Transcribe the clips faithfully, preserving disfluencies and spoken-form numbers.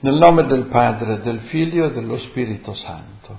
Nel nome del Padre, del Figlio e dello Spirito Santo.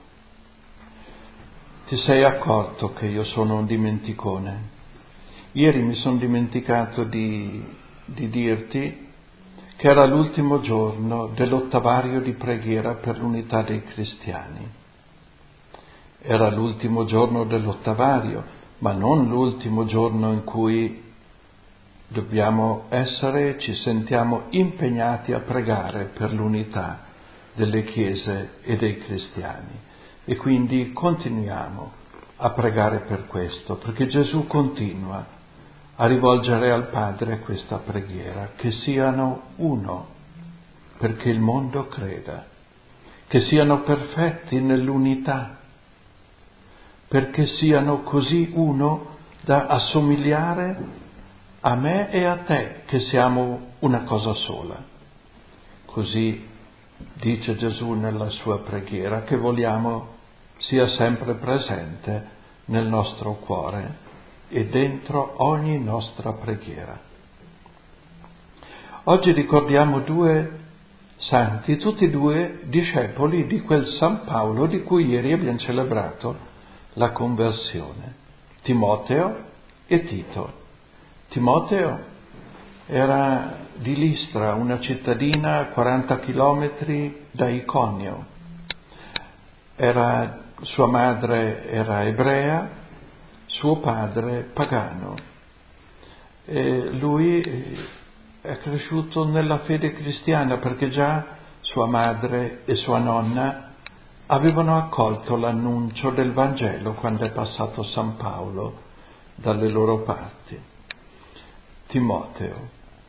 Ti sei accorto che io sono un dimenticone? Ieri mi sono dimenticato di, di dirti che era l'ultimo giorno dell'ottavario di preghiera per l'unità dei cristiani. Era l'ultimo giorno dell'ottavario, ma non l'ultimo giorno in cui dobbiamo essere, ci sentiamo impegnati a pregare per l'unità delle chiese e dei cristiani. E quindi continuiamo a pregare per questo, perché Gesù continua a rivolgere al Padre questa preghiera, che siano uno, perché il mondo creda, che siano perfetti nell'unità, perché siano così uno da assomigliare a me e a te, che siamo una cosa sola. Così dice Gesù nella sua preghiera, che vogliamo sia sempre presente nel nostro cuore e dentro ogni nostra preghiera. Oggi ricordiamo due santi, tutti e due discepoli di quel San Paolo di cui ieri abbiamo celebrato la conversione, Timoteo e Tito. Timoteo era di Listra, una cittadina a quaranta chilometri da Iconio. Era, sua madre era ebrea, suo padre pagano. E lui è cresciuto nella fede cristiana perché già sua madre e sua nonna avevano accolto l'annuncio del Vangelo quando è passato San Paolo dalle loro parti. Timoteo.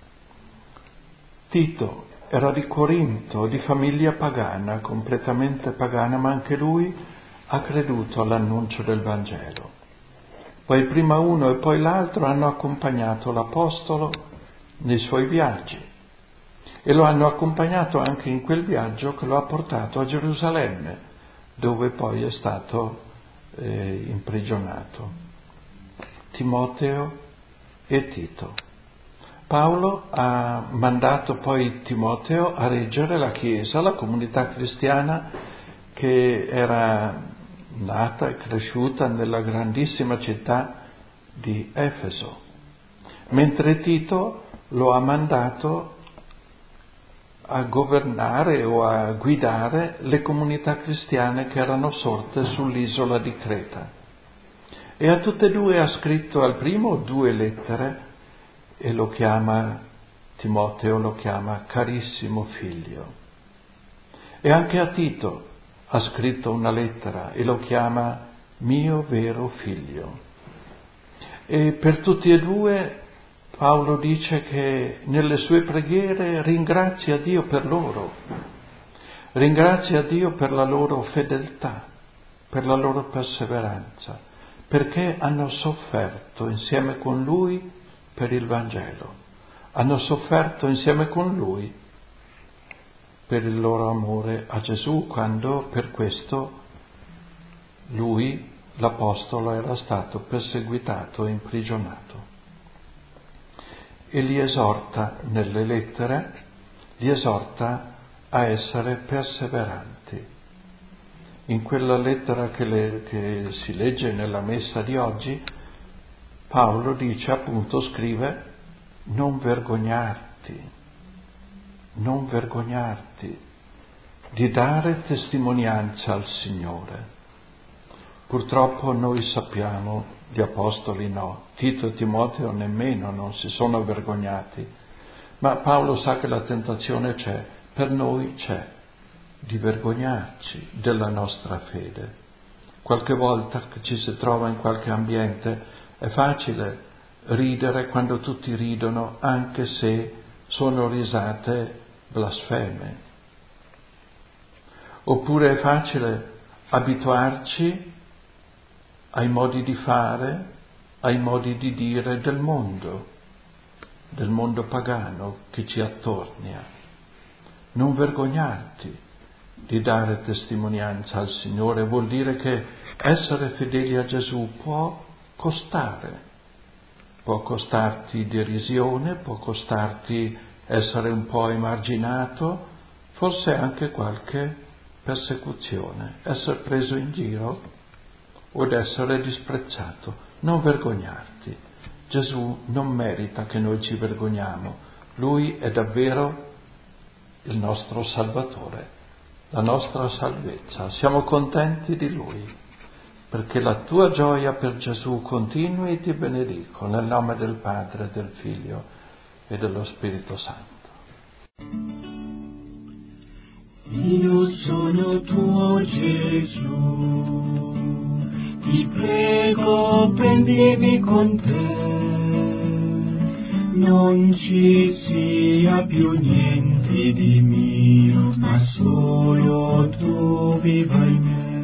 Tito era di Corinto, di famiglia pagana, completamente pagana, ma anche lui ha creduto all'annuncio del Vangelo. Poi prima uno e poi l'altro hanno accompagnato l'Apostolo nei suoi viaggi e lo hanno accompagnato anche in quel viaggio che lo ha portato a Gerusalemme, dove poi è stato eh, imprigionato. Timoteo e Tito. Paolo ha mandato poi Timoteo a reggere la Chiesa, la comunità cristiana che era nata e cresciuta nella grandissima città di Efeso, mentre Tito lo ha mandato a governare o a guidare le comunità cristiane che erano sorte sull'isola di Creta. E a tutte e due ha scritto al primo due lettere e lo chiama, Timoteo lo chiama carissimo figlio. E anche a Tito ha scritto una lettera e lo chiama mio vero figlio. E per tutti e due Paolo dice che nelle sue preghiere ringrazia Dio per loro, ringrazia Dio per la loro fedeltà, per la loro perseveranza, perché hanno sofferto insieme con Lui per il Vangelo, hanno sofferto insieme con Lui per il loro amore a Gesù, quando per questo Lui, l'Apostolo, era stato perseguitato e imprigionato. E li esorta nelle lettere, li esorta a essere perseveranti. In quella lettera che, le, che si legge nella messa di oggi, Paolo dice, appunto, scrive, non vergognarti, non vergognarti di dare testimonianza al Signore. Purtroppo noi sappiamo, gli apostoli no, Tito e Timoteo nemmeno non si sono vergognati, ma Paolo sa che la tentazione c'è, per noi c'è, di vergognarci della nostra fede. Qualche volta che ci si trova in qualche ambiente è facile ridere quando tutti ridono, anche se sono risate blasfeme. Oppure è facile abituarci ai modi di fare, ai modi di dire del mondo, del mondo pagano che ci attornia. Non vergognarti di dare testimonianza al Signore vuol dire che essere fedeli a Gesù può costare, può costarti derisione, può costarti essere un po' emarginato, forse anche qualche persecuzione, essere preso in giro o essere disprezzato. Non vergognarti. Gesù non merita che noi ci vergogniamo. Lui è davvero il nostro Salvatore, la nostra salvezza. Siamo contenti di Lui, perché la tua gioia per Gesù continui e ti benedico nel nome del Padre, del Figlio e dello Spirito Santo. Io sono tuo Gesù, ti prego prendimi con te, non ci sia più niente di mio, ma solo tu viva in me.